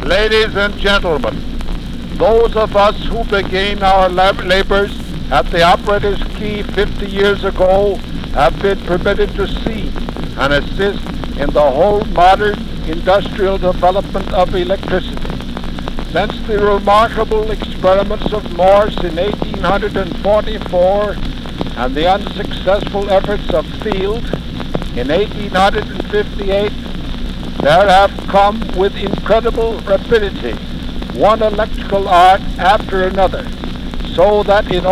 Ladies and gentlemen, those of us who began our labors at the operator's key 50 years ago have been permitted to see and assist in the whole modern industrial development of electricity. Since the remarkable experiments of Morse in 1844 and the unsuccessful efforts of Field in 1858, there have come with incredible rapidity one electrical art after another, so that in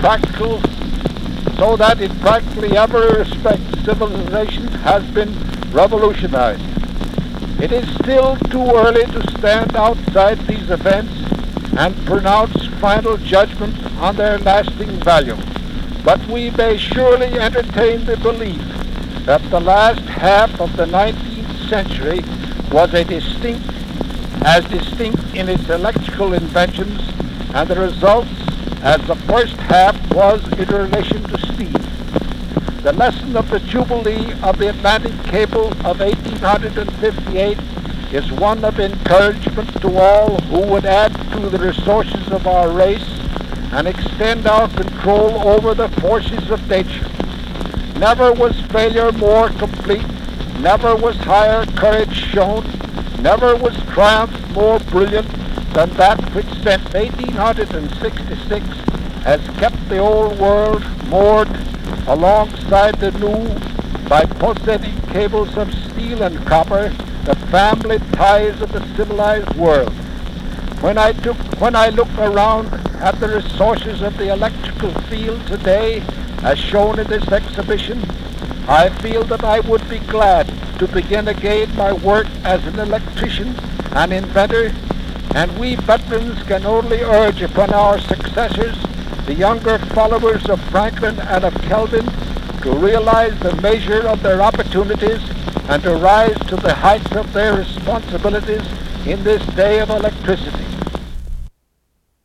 practically every respect civilization has been revolutionized. It is still too early to stand outside these events and pronounce final judgment on their lasting value, but we may surely entertain the belief that the last half of the 19th century was as distinct in its electrical inventions and the results as the first half was in relation to steam. The lesson of the Jubilee of the Atlantic Cable of 1858 is one of encouragement to all who would add to the resources of our race and extend our control over the forces of nature. Never was failure more complete, never was higher courage shown, never was triumph more brilliant than that which since 1866 has kept the old world moored alongside the new by pulsating cables of steel and copper, the family ties of the civilized world. When I look around at the resources of the electrical field today, as shown in this exhibition, I feel that I would be glad to begin again my work as an electrician and inventor, and we veterans can only urge upon our successors, the younger followers of Franklin and of Kelvin, to realize the measure of their opportunities and to rise to the heights of their responsibilities in this day of electricity.